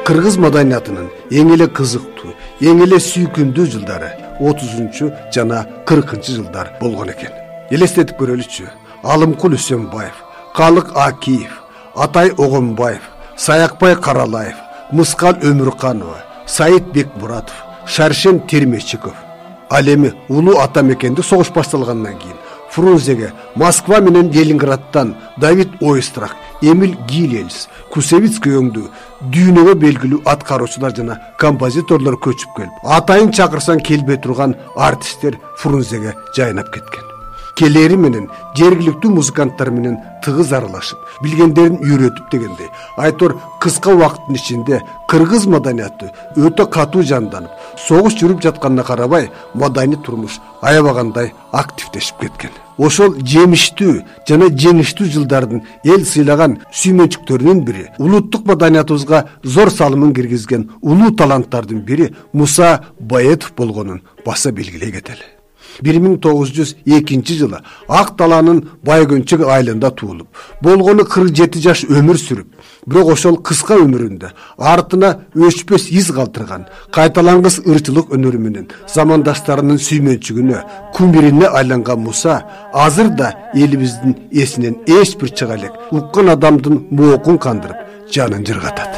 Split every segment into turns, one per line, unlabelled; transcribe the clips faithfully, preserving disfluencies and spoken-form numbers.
Кыргыз маданиятынын эң эле кызыктуу, эң эле сүйкүмдүү жылдары отузунчу жана кыркынчы жылдар болгон экен. Элестетип көрөлүчү. Алымкул Үсөнбаев, Калык Акиев, Атай Огонбаев, Саякбай Каралаев, Мыскал Өмүрканова, Саид Бекмуратов, Шаршен Термечиков. Ал эми улуу ата мекенде согуш башталгандан кийин Фрунзеге Москва менен Ленинградтан Давид Ойстрах, Эмиль Гилельс, Кусевицкий өңдүү дүйнөгө белгилүү аткаруучулар жана композиторлор көчүп келип, атайын чакырсаң келбей турган артисттер Фрунзеге жайнап кеткен. Келери менен жергиликтүү музыканттар менен тыгыз аралашып, билгендерин үйрөтүп дегендей, айтор кыска убакыттын ичинде кыргыз маданияты өтө катуу жанданып, согуш жүрүп жатканына карабай, маданий турмуш аябагандай активдешип кеткен. Ошол жемиштүү жана жеңиштүү жылдардын эл сыйлаган сүймөнчүктөрүнүн бири, улуттук маданиятыбызга зор салымын киргизген улуу таланттардын бири Муса Баетов болгонун баса белгилей кетели. бир миң тогуз жүз экинчи жылы Ак Талаанын Байгөнчөк айылында туулуп, болгону кырк жети жаш өмүр сүрүп, бирок ошол кыска өмүрүндө артына өчпөс из калтырган, кайталангыс ырчылык өнөрү менен замандаштарынын сүймөнчүгүнө, кумирине айланган Муса азыр да элибиздин эсинен эч бир чыга элек уккан адамдын моокун кандырып, жанын жыргатат.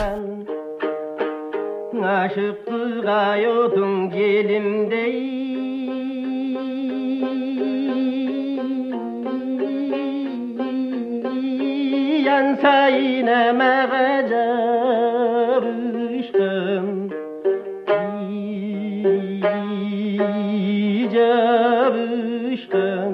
Aşık kızga yodum gelimdey, yansa yine meğacarıştım, icarıştım.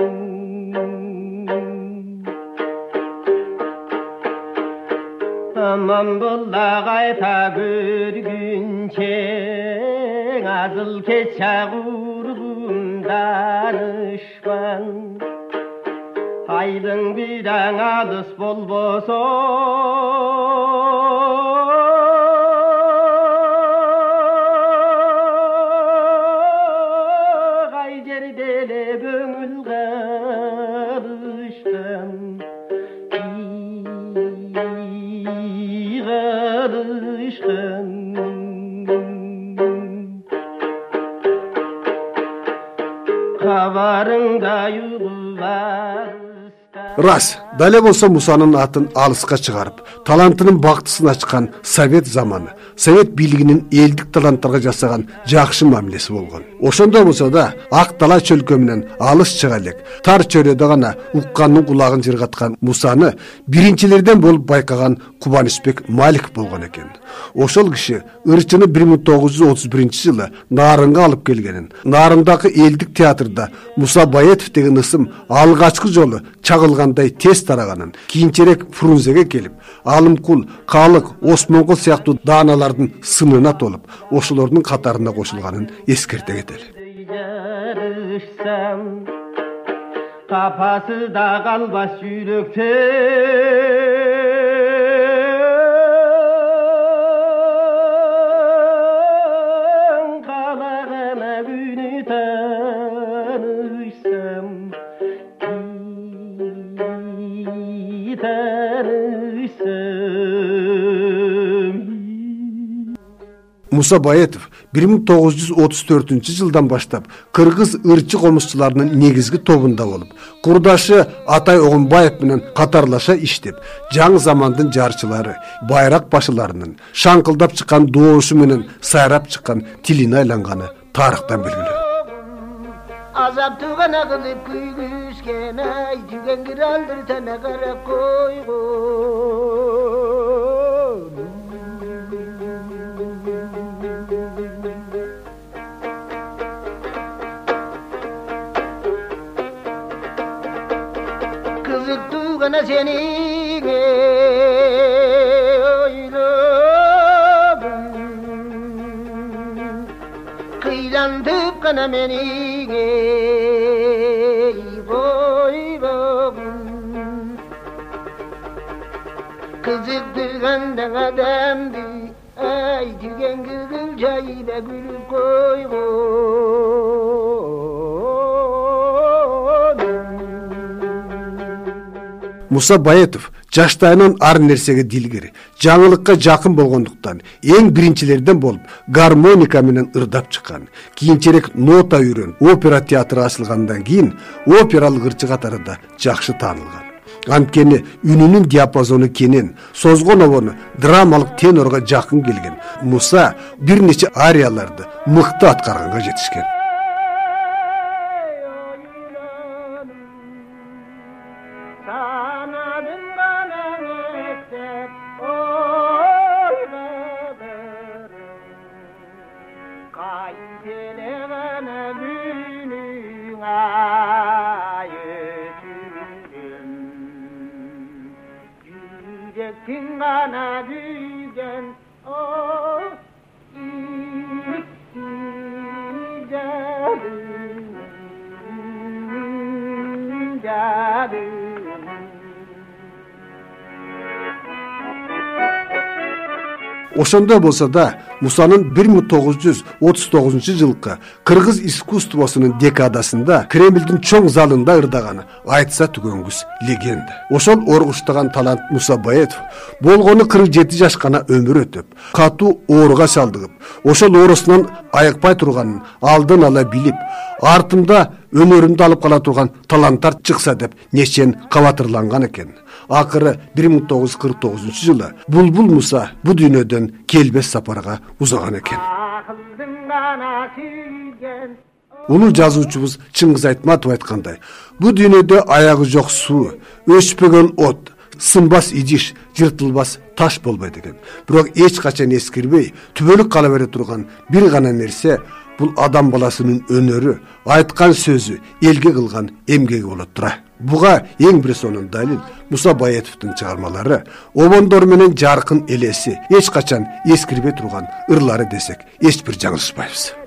Aman bulla qayta görgünçe, azıl keçe vurgun danışman. Aydın birden alыс bolboso, ay jerdele böngül karıştım. Kavarında yıllar.
Рас, дале болсо Мусанын атын алыска чыгарып, талантынын бактысын ачкан Совет заманы, Совет бийлигинин элдик таланттарга жасаган жакшы мамилеси болгон. Ошондой болсо да, Ак Дала чөлкө менен алыс чыга элек, тар чөйрөдө гана уккандын кулагын жыргаткан Мусаны биринчилерден болуп байкаган Кубанычбек Маликов болгон экен. Ошол киши ырчыны бир миң тогуз жүз отуз биринчи жылы Нарынга алып келгенин, Нарындагы элдик театрда Муса Баетов деген ысым алгачкы жолу чагылгандай тез тараганын, кийинчерээк Фрунзеге келип, Алымкул, Калык, Осмонкул сыяктуу дааналардын сынына толуп, ошолордун катарына кошулганын эскерте кетели.
Kafası da kalbas yürükte, kalağına günü tanışsam, iyi tanışsam.
Муса Баетов бир миң тогуз жүз отуз төртүнчү жылдан баштап кыргыз ырчы комузчуларынын негизги тобунда болуп, курдашы Атай Огонбаев менен катарлаша иштеп, жаңы замандын жарчылары, байрак башыларынын шаңкылдап чыккан доошу менен сайрап чыккан тилине айланганы тарыхтан белгилүү.
Azap tugana kılıp küygüsken ay tügen giraldır tane kara koygun. Kızık tugana seni oyladım, kıylandıp kana beni koygun. Kızık tuganda adamdı, ay tügen gül çayda gülüp koygun.
Муса Баетов жаштайынан ар нерсеге дилгер, жаңылыкка жакын болгондуктан эң биринчилерден болуп гармоника менен ырдап чыккан. Кийинчерээк нота үйрөнүп, опера театры ачылгандан кийин опералык ырчы катары да жакшы таанылган. Анткени үнүнүн диапазону кенен, созгон обону драмалык тенорго жакын келген. Муса бир нече арияларды мыкты аткарганга жетишкен.
Tingana büyügen o
Ошондой болсо да Мусанын бир миң тогуз жүз отуз тогузунчу жылкы кыргыз искусствосунун декадасында Кремлдин чоң залында ырдаганы айтса түгөнгүс легенда. Ошол оргуштаган талант Муса Баетов болгону кырк жети жаш гана өмүр өтүп, катуу ооруга чалдыгып, ошол оорусунан айыкпай турганын алдын ала билип, артымда өнөрүмдү алып кала турган таланттар чыкса деп нечен кабатырланган экен. Акыры бир миң тогуз жүз кырк тогузунчу жылы Булбул Муса бу дүйнөдөн келбес сапарга узаган экен. Улуу жазуучубуз Чыңгыз Айтматов айткандай, бу дүйнөдө аягы жок суу, өчпөгөн от, сынбас идиш, жыртылбас таш болбойт экен. Бирок эч качан эскирбей, түбөлүк кала бере турган бир гана нерсе бул адам баласынын өнөрү, айткан сөзү, элге кылган эмгеги болот тура. Буга эң бир сонун далил Муса Баетовдун чыгармалары, обондор менен жаркын элеси, эч качан эскирбей турган ырлары десек, эч бир жаңылышпайбыз.